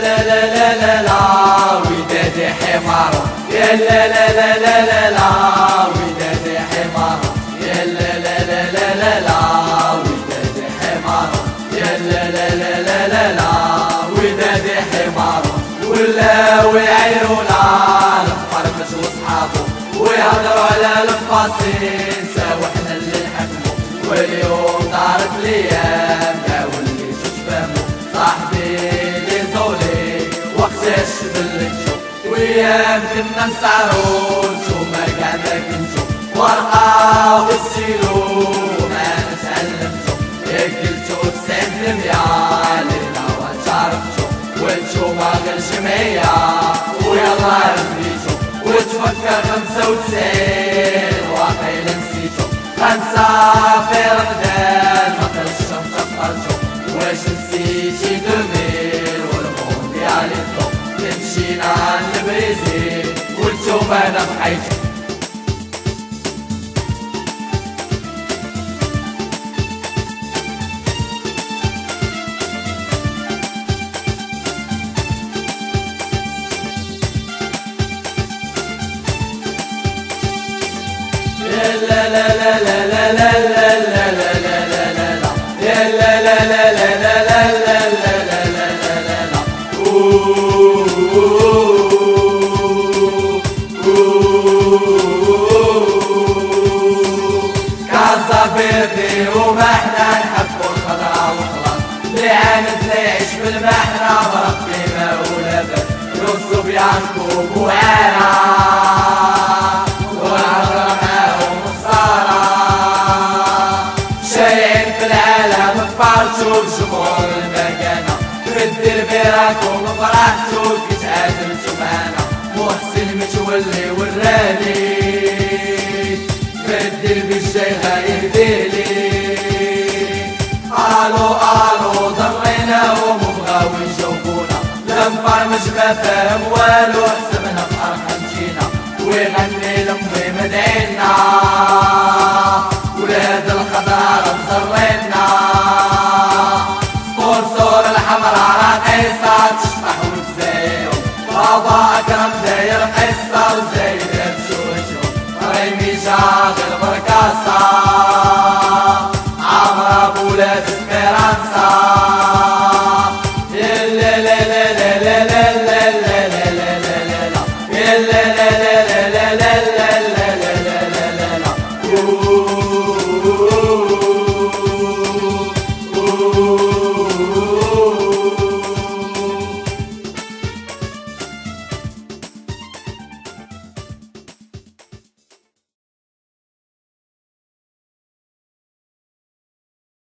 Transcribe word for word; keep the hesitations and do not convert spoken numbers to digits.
لا لا لا لا لا ودادي حمار يا لا لا لا لا لا لا ودادي حمار يا لا لا لا لا لا لا ودادي حمار يا لا لا لا لا لا لا ودادي حمار ولاو يعيرونا الفرمش وصحابه ويهضروا على الفاصين ساوحنا اللي نحكمو واليوم دارت الايام يا وليتو تفهمو صاحبي لي زولي وقتاش باللي نشوف ويام كنا نسعرو نتوما كاع ما كنتو ورقة والسيلو وما نتعلمتو يا قلتو تسعين بالمية لينا وتعرفتو وانتوما غير جمعية ويلا رفديتو وتفكر خمسة وتسعين واقيلا نسيتو خمسة في رمضان مقرش متفقرتو واش نسيتي دوميل والموندياليتو مشينا للبريزيل وانتوما انا بقيتو لا لا لا لا لا لا لا لا لا لا لا لا يا لا لا لا لا لا لا لا لا لا لا لا لا كاسا بيضي وما احنا نحبو الخضرا وخلاص اللي عاندنا يعيش بالمحنة بربي ما ولا بس يوسف يعقوب وعانا شوف جمهور المكانة تبدل بيراكم فرحتو كي تعادلتو معانا محسن متولي وراني بدل بالجاي غايرديلي الو الو ضريناهم وبغاو يجاوبونا لا مفرمج ما فاهم والو حسبنا بأرحم جينا ويغني لمي مدعينا ولاد الخضار مزرينا تشطح وتزايو بابا اكرم داير قصه وزايد بشوشو ريمي شاغل بركاسه عمرا بولاد سبيرانسا يا لا لا لا لا لا لا لا لا لا لا لا لا يا لا لا لا لا لا لا لا لا لا لا لا لا